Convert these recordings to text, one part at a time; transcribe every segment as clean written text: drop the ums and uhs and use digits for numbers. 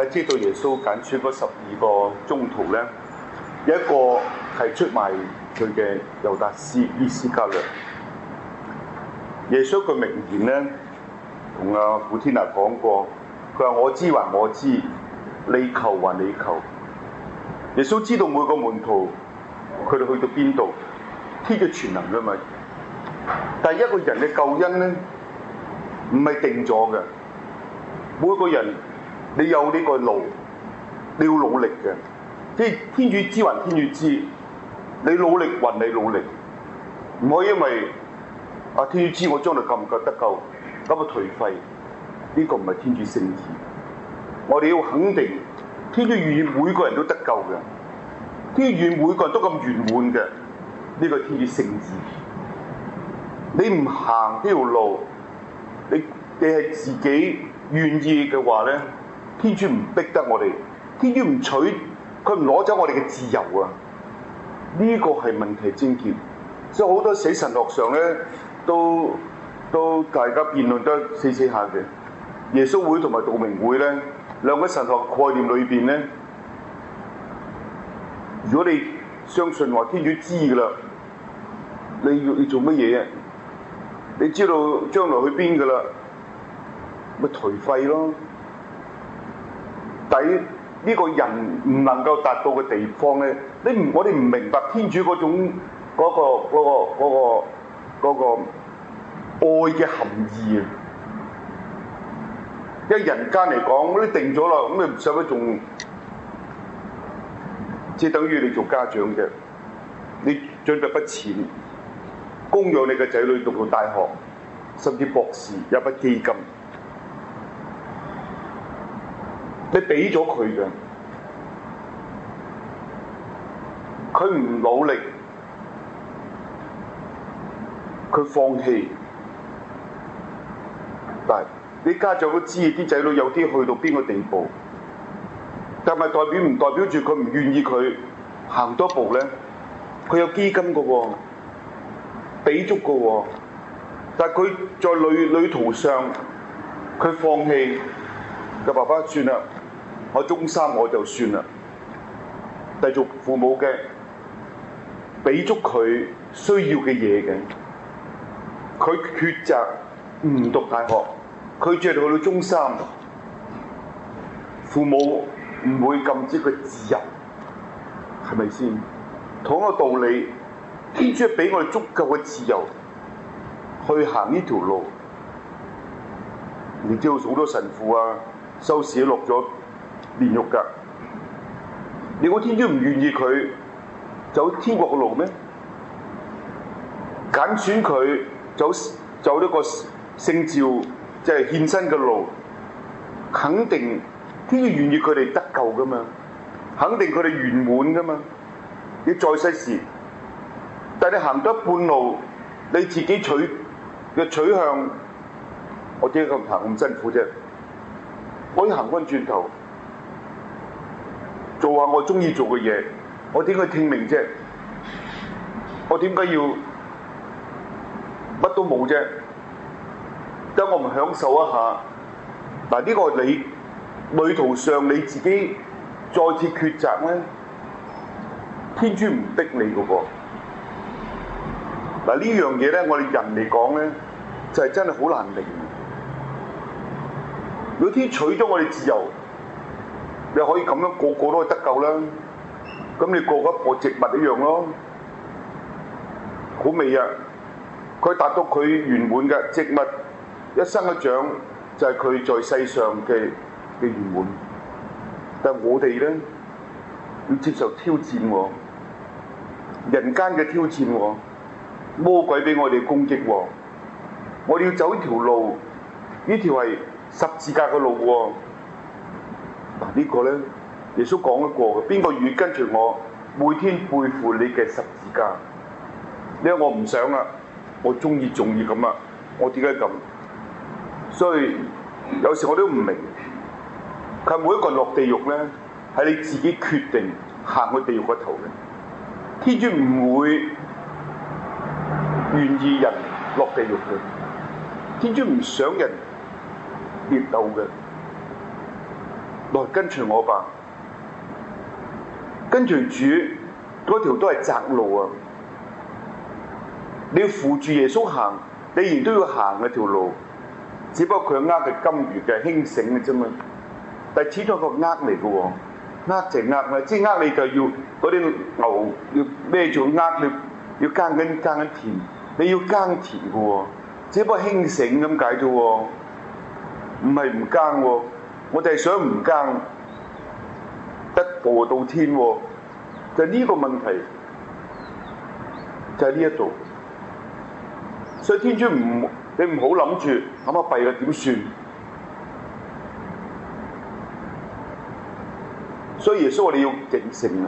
知道耶穌揀選嗰12個宗徒咧，有一個係出賣佢嘅猶達斯伊斯加略。耶穌佢明言咧，同阿古天娜講過，佢話我知還我知，你求還你求。耶穌知道每個門徒佢哋去到邊度，天嘅全能㗎嘛。但係一個人嘅救恩咧，唔係定咗嘅。每個人你有呢個路，你要努力嘅。即係天主知還天主知，你努力還你努力，唔可以因為天主知我將來夠唔夠得救，咁啊頹廢。呢個唔係天主聖意。我哋要肯定天主願意每個人都得救嘅，天主願意每個人都咁圓滿嘅，呢個係天主聖意。你唔行呢條路，你係自己願意嘅話咧，天主唔逼得我哋，天主唔取，佢唔攞走我哋嘅自由啊！呢個係問題症結。所以好多死神學上咧，都大家辯論得死下嘅。耶穌會同埋道明會咧，兩個神學概念裏邊咧，如果你相信話天主知㗎啦，你做乜嘢啊？你知道將來去邊㗎啦，咪頹廢咯。但係呢個人唔能夠達到嘅地方咧，我哋唔明白天主嗰種嗰個愛嘅含義啊！因為人間嚟講，你定咗啦，咁你唔使乜仲，即係等於你做家長嘅，你準備筆錢，供養你嘅仔女讀到大學，甚至博士，有筆基金，你俾咗佢嘅，佢唔努力，佢放棄，但係你家長都知啲仔女有啲去到邊個地步，但係唔代表住佢唔願意佢行多步咧？佢有基金嘅喎，俾足嘅喎，但係佢在旅途上，佢放棄嘅爸爸算啦，我中三我就算啦，繼續父母嘅俾足佢需要嘅嘢嘅，佢抉擇唔讀大學。佢著到去到中三，父母唔會禁止佢自由，係咪先？同一個道理，天主俾我哋足夠嘅自由去行呢條路。你知道好多神父啊、修士都落咗煉獄㗎。你估天主唔願意佢走天國嘅路咩？揀選佢走呢個聖召。即係獻身嘅路，肯定天主願意佢哋得救噶嘛，肯定佢哋圓滿噶嘛。你在世時，但係你行咗一半路，你自己取向，我點解咁行咁辛苦啫？我要行翻轉頭，做下我中意做嘅嘢，我點解聽命啫？我點解要乜都冇啫？等我唔享受一下，嗱，呢個你旅途上你自己再次抉擇咧，天主唔逼你嘅噃。嗱，呢樣嘢咧，我哋人嚟講咧，就係真係好難明。如果天取咗我哋自由，你可以咁樣個個都得救啦，咁你個個植物一樣咯，好美啊！佢達到佢圓滿嘅植物。一生一長就係佢在世上嘅圓滿，但係我哋咧要接受挑戰喎，人間嘅挑戰喎，魔鬼俾我哋攻擊喎，我哋要走呢條路，呢條係十字架嘅路喎。嗱，呢個咧，耶穌講得過嘅，邊個願意跟隨我，每天背負你嘅十字架？因為我唔想啊，我中意咁啊，我點解咁？所以有時我都唔明，佢每一個人落地獄咧，係你自己決定行去地獄嗰頭嘅。天主唔會願意人落地獄嘅，天主唔想人跌倒嘅。 來跟隨我吧。跟隨主嗰條都係窄路啊！你要扶住耶穌行，你仍然都要行嗰條路，只不過佢係嘅金魚嘅輕繩嘅啫嘛。但係始終係個嚟嘅喎，就係啦，即係你就要嗰啲牛要孭住你要耕緊田，你要耕田嘅喎，只不過輕繩咁解啫喎，唔係唔耕喎。我哋係想唔耕，得步到天喎，就係呢個問題，就係呢一度。所以天主你唔好諗住咁啊弊啦點算？所以耶穌我哋要警醒啊！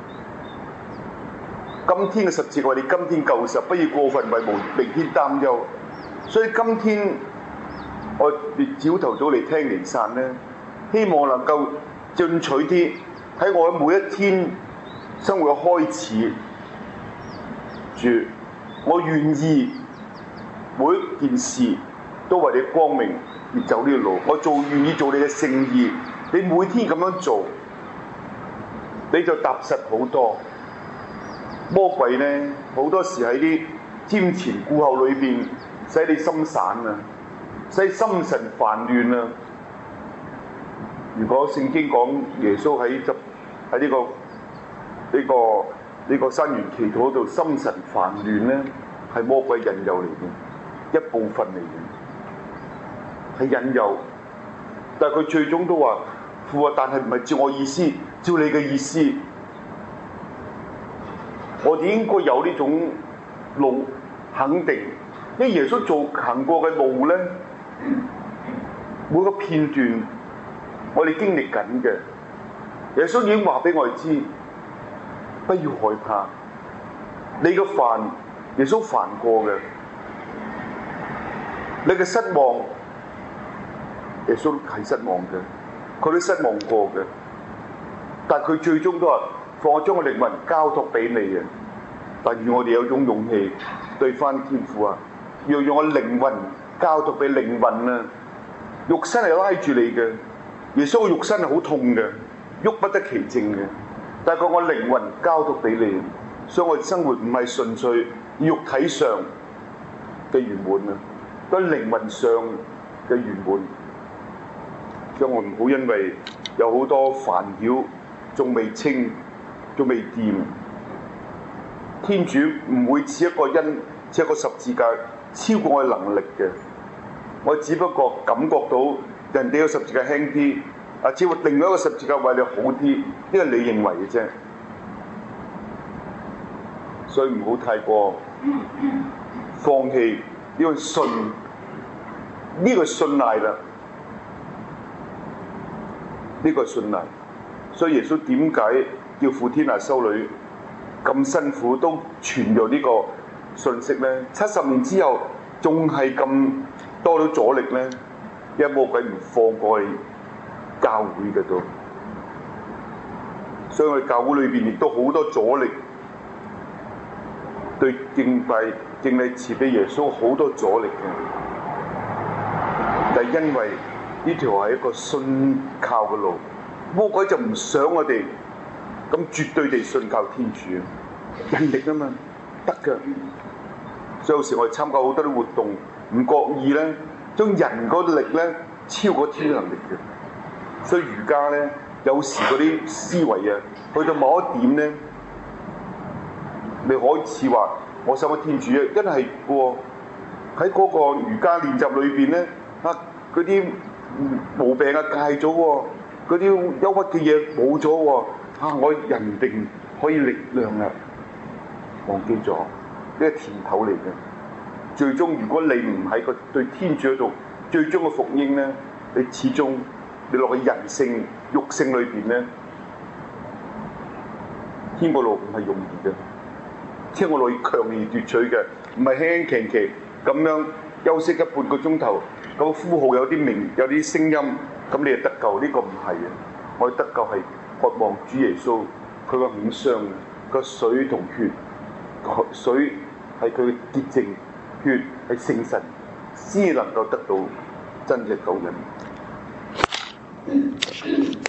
今天嘅十字架，我哋今天救贖，不要過分為明天擔憂。所以今天我哋朝頭早嚟聽彌撒咧，希望能夠進取啲，喺我每一天生活嘅開始住，我願意每一件事都為你光明而走呢條路。我願意做你嘅聖意，你每天咁樣做，你就踏實好多。魔鬼呢，好多時喺啲瞻前顧後裏邊，使你心散啊，使心神煩亂啊。如果聖經講耶穌喺呢個山園祈禱度心神煩亂呢，係魔鬼引誘嚟嘅一部分嚟嘅，係引誘。但係佢最終都話：父啊，但係唔係照我意思，照你嘅意思。我哋應該有呢種路肯定，因為耶穌行過嘅路咧，每個片段我哋經歷緊嘅，耶穌已經話俾我哋知，不要害怕。你嘅煩，耶穌煩過嘅；你嘅失望，耶穌係失望嘅，佢都失望過嘅。但係佢最終都話：放我將個靈魂交託俾你嘅。但願我哋有種勇氣對翻天父啊，要用我靈魂交託俾靈魂啊！肉身係拉住你嘅，耶穌嘅肉身係好痛嘅，喐不得其正嘅。但係我靈魂交託俾你，所以我哋生活唔係純粹肉體上嘅圓滿啊，都係靈魂上嘅圓滿。所以我唔好因為有好多煩擾，仲未清，仲未掂。天主唔會賜一個十字架超過我嘅能力嘅，我只不過感覺到人哋嘅十字架輕啲，只會另外一個十字架為你好啲，呢個你認為嘅啫。所以唔好太過放棄呢個信賴啦，呢個信賴。所以耶穌點解叫傅天娜修女咁辛苦都傳咗呢個信息咧？70年之後仲係咁多咗阻力咧，因為魔鬼唔放過去教會嘅都，所以我哋教會裏邊亦都好多阻力，對敬禮賜俾耶穌好多阻力嘅。但係因為呢條係一個信靠嘅路，魔鬼就唔想我哋咁絕對地信靠天主，人力啊嘛，得㗎。所以有時我哋參加好多啲活動，唔覺意咧，將人嗰力咧超過天能力嘅。所以儒家咧，有時嗰啲思維啊，去到某一點咧，你可以話我想個天主啊，真係喎喺嗰個儒家練習裏邊咧，嗰啲毛病戒咗喎，嗰啲憂鬱嘅嘢冇咗喎。我人定可以力量啊！忘記咗呢個甜頭嚟嘅。最終如果你唔喺個對天主嗰度，最終嘅福音咧，你始終你落去人性、肉性裏邊咧，天國路唔係容易嘅。天國路要強而奪取嘅，唔係輕輕騎騎咁樣休息一半個鐘頭，咁呼號有啲聲音，咁你就得救？呢個唔係嘅，我哋得救係渴望主耶穌佢個五傷個水同血，水係佢嘅潔淨，血係聖神，先能夠得到真嘅救恩。